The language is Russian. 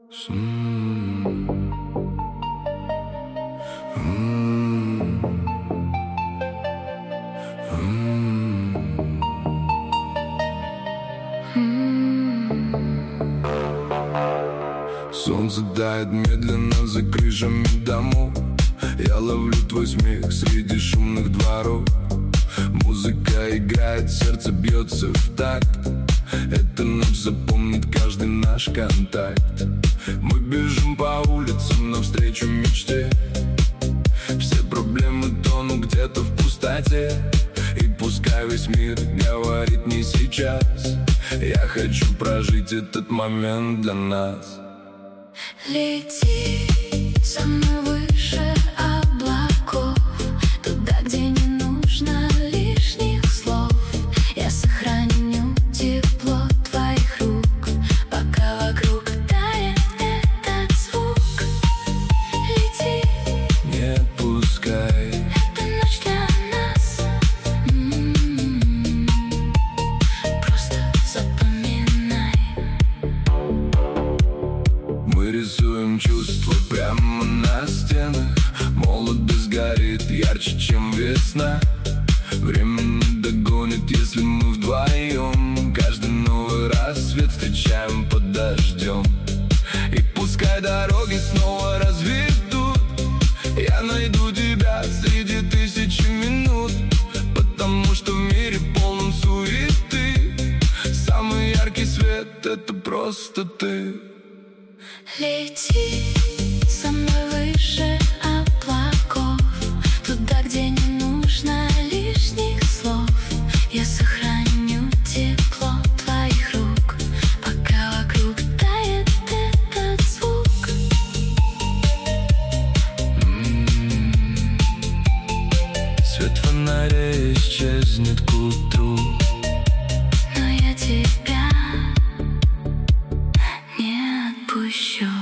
Солнце тает медленно за крышами домов. Я ловлю твой смех среди шумных дворов. Музыка играет, сердце бьется в такт. Эта ночь запомнит каждый наш контакт. Мы бежим по улицам навстречу мечте. Все проблемы тонут где-то в пустоте. И пускай весь мир говорит не сейчас, я хочу прожить этот момент для нас. Лети со мной выше облаков, туда, где не нужно лишних слов. Я сохраню тепло твоих рук, пока вокруг тает этот звук. Лети, не отпускай, это ночь для нас. Просто запоминай. мы рисуем чувства прямо на стенах. Молодость горит ярче, чем весна. Время не догонит, если мы вдвоем. Каждый новый рассвет встречаем под дождем. И пускай дороги снова разведут, я найду тебя среди тысячи минут. Потому что в мире полном суеты самый яркий свет — это просто ты. Лети со мной выше облаков, туда, где не нужно лишних слов. Я сохраню тепло твоих рук, пока вокруг тает этот звук. Свет фонаря исчезнет к утру, но я тебя не отпущу.